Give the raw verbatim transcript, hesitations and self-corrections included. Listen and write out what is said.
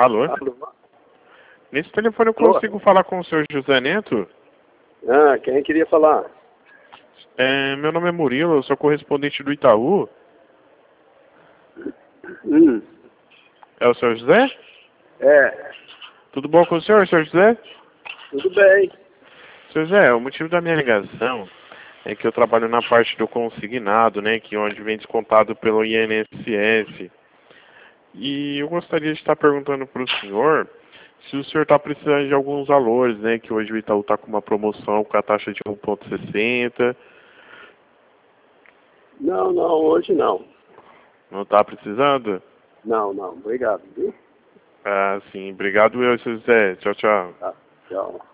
Alô? Alô? Nesse telefone eu consigo falar com o senhor José Neto? Ah, quem queria falar? É, meu nome é Murilo, eu sou correspondente do Itaú. Hum, É o senhor José? é, Tudo bom com o senhor, senhor José? tudo bem. Senhor José, o motivo da minha ligação é que eu trabalho na parte do consignado, né, que é onde vem descontado pelo I N S S. E eu gostaria de estar perguntando para o senhor se o senhor está precisando de alguns valores, né, que hoje o Itaú está com uma promoção com a taxa de um vírgula sessenta. Não, não, hoje não. Não está precisando? Não, não, obrigado, viu? Ah, sim. Obrigado, eu, senhor José. Tchau, tchau. Tá, tchau.